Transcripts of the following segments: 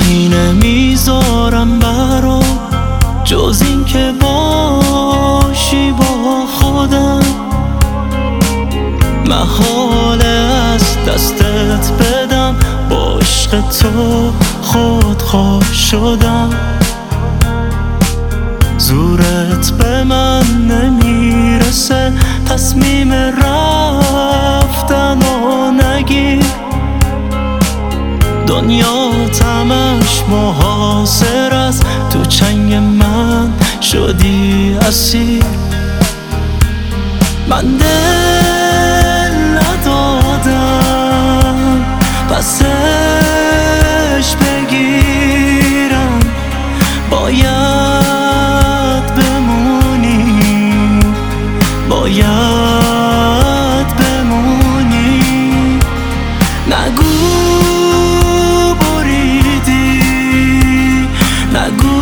چیزی نمیذارم برا جز این که باشی با خودم. محاله از دستت بدم، با عشق تو خودخواه شدم. زورت به من نمیرسه، تصمیم رفتن و نگیر. دنیا تمش محاصر است، تو چنگ من شدی اسیر. من دل ندادم پسش بگیرم، باید بمونی، باید بمونی. نگو بریدی، نگو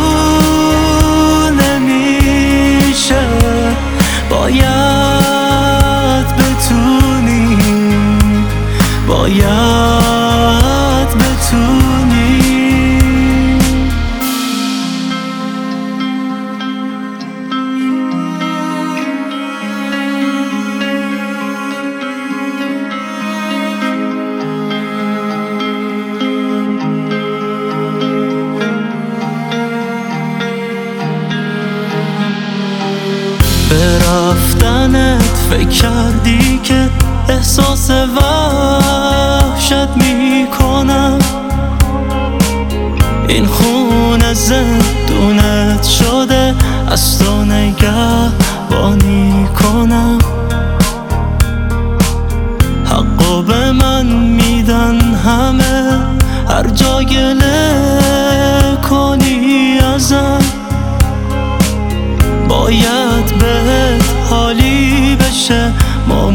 نمیشه، باید بتونی، باید بتونی. به رفتنت فکر کردی که احساس وحشت میکنم؟ این خونه زندونت شده، از تو نگهبانی کنم. حقو به من میدن همه، هر جا گله کنی ازم. باید بهت حالی بشه، ما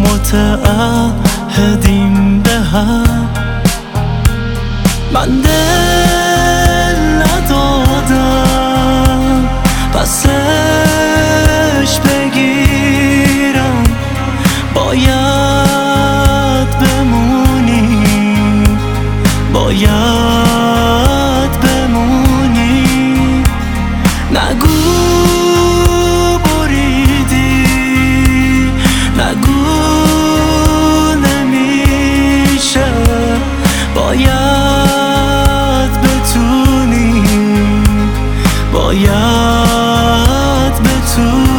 متعهدیم به هم. من دل ندادم پسش بگیرم، باید بمونی، باید بمونی. نگو نگو نمیشه، باید بتونی، باید بتونی.